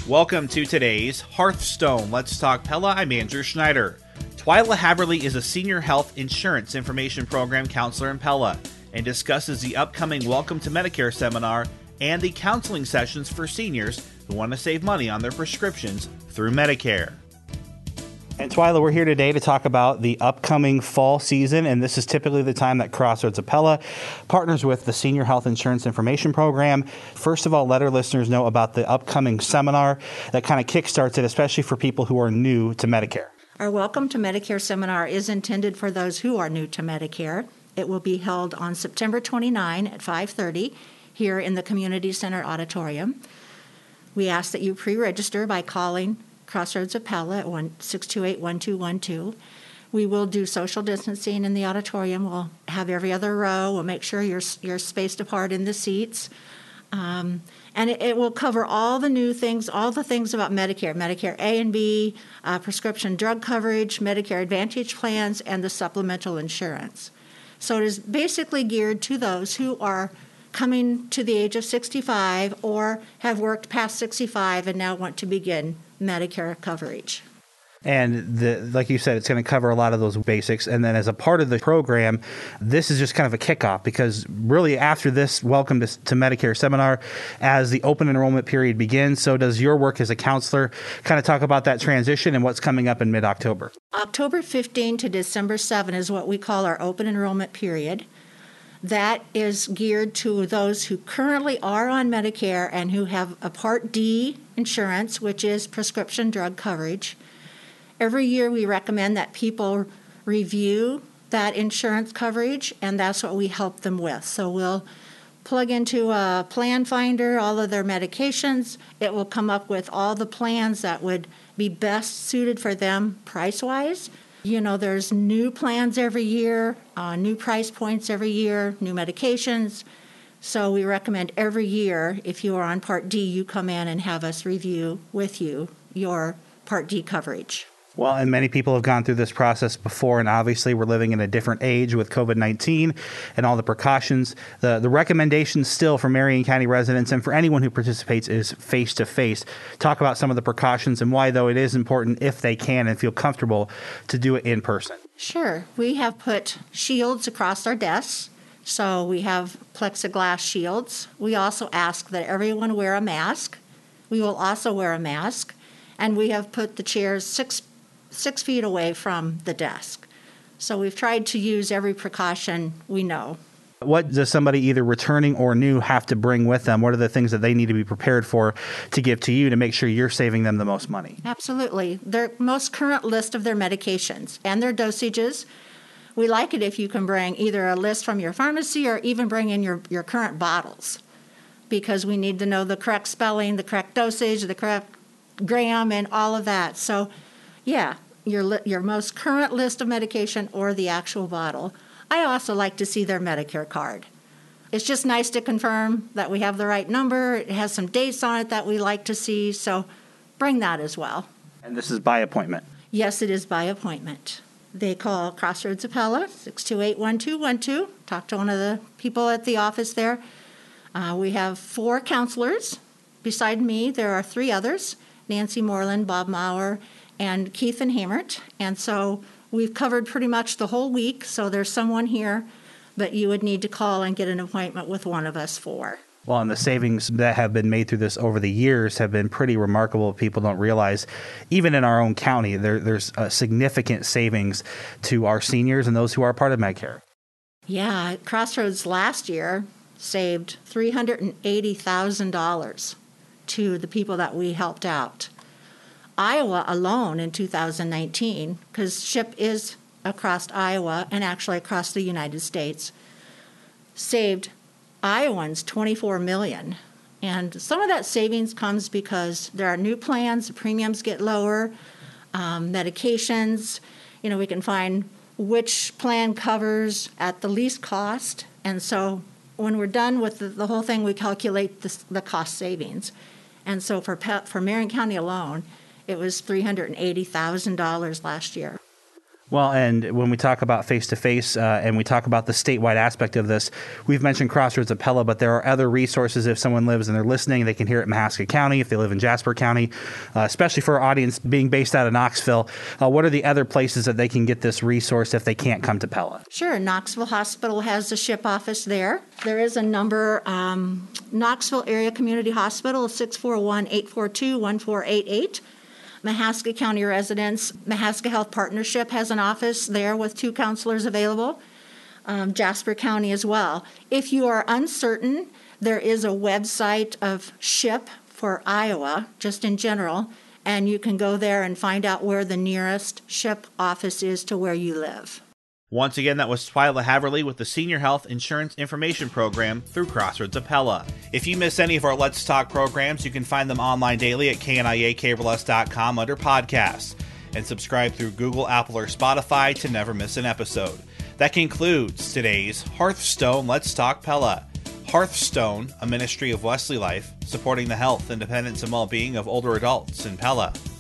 Welcome to today's Hearthstone Let's Talk Pella. I'm Andrew Schneider. Twyla Haverly is a senior health insurance information program counselor in Pella and discusses the upcoming Welcome to Medicare seminar and the counseling sessions for seniors who want to save money on their prescriptions through Medicare. And Twyla, we're here today to talk about the upcoming fall season, and this is typically the time that Crossroads of Pella partners with the Senior Health Insurance Information Program. First of all, let our listeners know about the upcoming seminar that kind of kickstarts it, especially for people who are new to Medicare. Our Welcome to Medicare seminar is intended for those who are new to Medicare. It will be held on September 29 at 5:30 here in the Community Center Auditorium. We ask that you pre-register by calling Crossroads of Pella at 628-1212. We will do social distancing in the auditorium. We'll have every other row. We'll make sure you're spaced apart in the seats. And it will cover all the new things, all the things about Medicare, Medicare A and B, prescription drug coverage, Medicare Advantage plans, and the supplemental insurance. So it is basically geared to those who are coming to the age of 65 or have worked past 65 and now want to begin Medicare coverage. And like you said, it's going to cover a lot of those basics. And then as a part of the program, this is just kind of a kickoff because really after this Welcome to Medicare seminar, as the open enrollment period begins, so does your work as a counselor. Kind of talk about that transition and what's coming up in mid-October. October 15 to December 7 is what we call our open enrollment period. That is geared to those who currently are on Medicare and who have a Part D insurance, which is prescription drug coverage. Every year we recommend that people review that insurance coverage, and that's what we help them with. So we'll plug into a plan finder all of their medications. It will come up with all the plans that would be best suited for them price-wise. You know, there's new plans every year, new price points every year, new medications. So we recommend every year, if you are on Part D, you come in and have us review with you your Part D coverage. Well, and many people have gone through this process before, and obviously we're living in a different age with COVID-19 and all the precautions. The recommendation still for Marion County residents and for anyone who participates is face-to-face. Talk about some of the precautions and why, though, it is important if they can and feel comfortable to do it in person. Sure. We have put shields across our desks, so we have plexiglass shields. We also ask that everyone wear a mask. We will also wear a mask, and we have put the chairs six feet away from the desk. So we've tried to use every precaution we know. What does somebody either returning or new have to bring with them? What are the things that they need to be prepared for to give to you to make sure you're saving them the most money? Absolutely. Their most current list of their medications and their dosages. We like it if you can bring either a list from your pharmacy or even bring in your current bottles, because we need to know the correct spelling, the correct dosage, the correct gram, and all of that. So yeah, your most current list of medication or the actual bottle. I also like to see their Medicare card. It's just nice to confirm that we have the right number. It has some dates on it that we like to see, so bring that as well. And this is by appointment? Yes, it is by appointment. They call Crossroads of Pella, 628-1212. Talk to one of the people at the office there. We have 4 counselors. Beside me, there are 3 others, Nancy Moreland, Bob Maurer, and Keith and Hamert. And so we've covered pretty much the whole week, so there's someone here, but you would need to call and get an appointment with one of us 4. Well, and the savings that have been made through this over the years have been pretty remarkable. People don't realize, even in our own county, there's a significant savings to our seniors and those who are part of Medicare. Yeah, Crossroads last year saved $380,000 to the people that we helped out. Iowa alone in 2019, because SHIP is across Iowa and actually across the United States, saved Iowans $24 million. And some of that savings comes because there are new plans, the premiums get lower, medications, we can find which plan covers at the least cost. And so when we're done with the whole thing, we calculate the cost savings. And so for Marion County alone, it was $380,000 last year. Well, and when we talk about face-to-face and we talk about the statewide aspect of this, we've mentioned Crossroads of Pella, but there are other resources. If someone lives and they're listening, they can hear it in Mahaska County. If they live in Jasper County, especially for our audience being based out of Knoxville, what are the other places that they can get this resource if they can't come to Pella? Sure. Knoxville Hospital has a SHIP office there. There is a number, Knoxville Area Community Hospital, 641-842-1488. Mahaska County residents, Mahaska Health Partnership has an office there with 2 counselors available. Jasper County as well. If you are uncertain, there is a website of SHIP for Iowa, just in general, and you can go there and find out where the nearest SHIP office is to where you live. Once again, that was Twyla Haverly with the Senior Health Insurance Information Program through Crossroads of Pella. If you miss any of our Let's Talk programs, you can find them online daily at kniakableless.com under podcasts, and subscribe through Google, Apple, or Spotify to never miss an episode. That concludes today's Hearthstone Let's Talk Pella. Hearthstone, a ministry of Wesley Life, supporting the health, independence, and well-being of older adults in Pella.